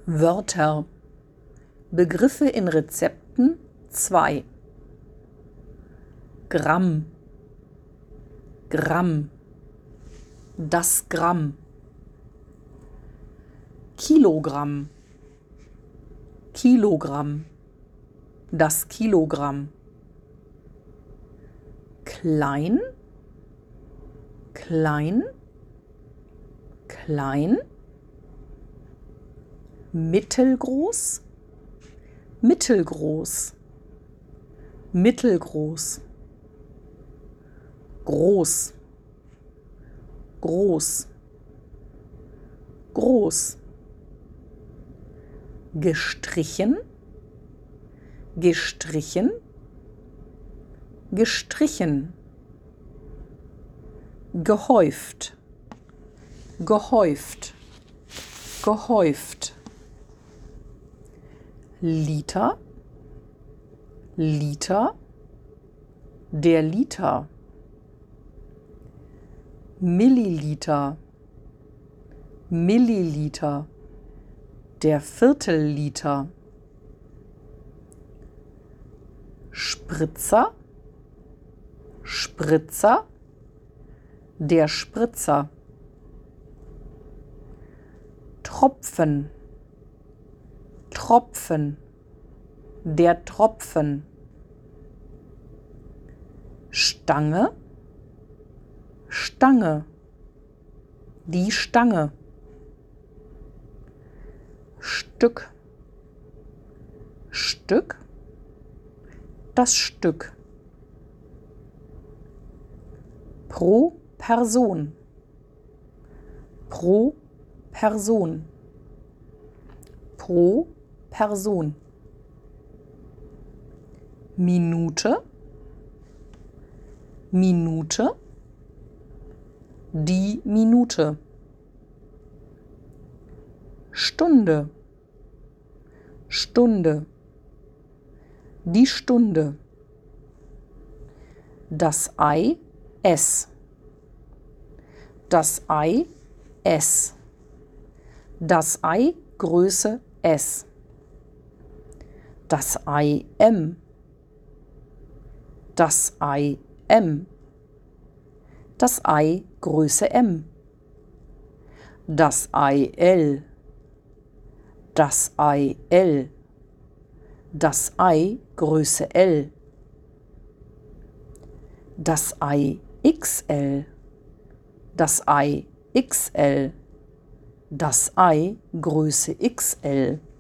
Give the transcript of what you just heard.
Wörter. Begriffe in Rezepten 2. Gramm. Gramm. Das Gramm. Kilogramm. Kilogramm. Das Kilogramm. Klein. Klein. Klein. Mittelgroß. Mittelgroß. Mittelgroß. Groß. Groß. Groß. Gestrichen. Gestrichen. Gestrichen. Gehäuft. Gehäuft. Gehäuft. Liter. Liter. Der Liter. Milliliter. Milliliter. Der Viertelliter. Spritzer. Spritzer. Der Spritzer. Tropfen. Tropfen. Der Tropfen. Stange. Stange. Die Stange. Stück. Stück. Das Stück. Pro Person. Pro Person. Pro Person. Minute. Minute. Die Minute. Stunde. Stunde. Die Stunde. Das Ei S. Das Ei S. Das Ei Größe S. Das Ei M. Das Ei M. Das Ei Größe M. Das Ei L. Das Ei L. Das Ei Größe L. Das Ei XL. Das Ei XL. Das Ei Größe XL.